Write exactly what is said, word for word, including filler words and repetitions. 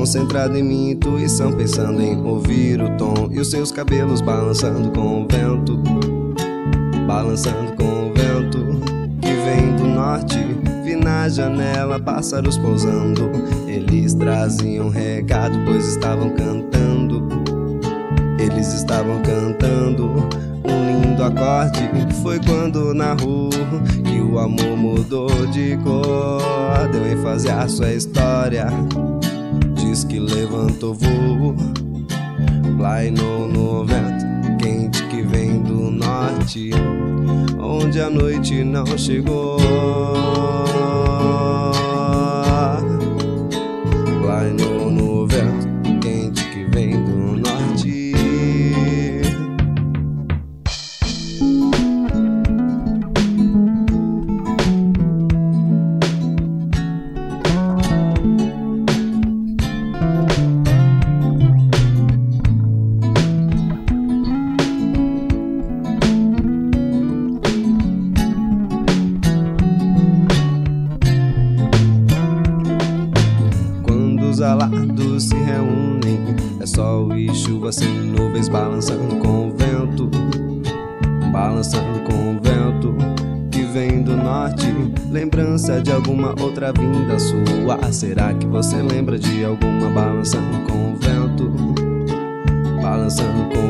concentrado em minha intuição, pensando em ouvir o tom e os seus cabelos balançando com o vento, balançando com o vento que vem do norte. Vi na janela pássaros pousando, eles traziam recado, pois estavam cantando. Eles estavam cantando um lindo acorde. Foi quando na rua que o amor mudou de cor. Deu ênfase à sua história, diz que levantou voo, plainou no vento quente que vem do norte, onde a noite não chegou. Plainou no vento quente que vem do norte. Os alados se reúnem, é sol e chuva sem nuvens, balançando com o vento, balançando com o vento que vem do norte. Lembrança de alguma outra vinda sua? Será que você lembra de alguma balançando com o vento, balançando com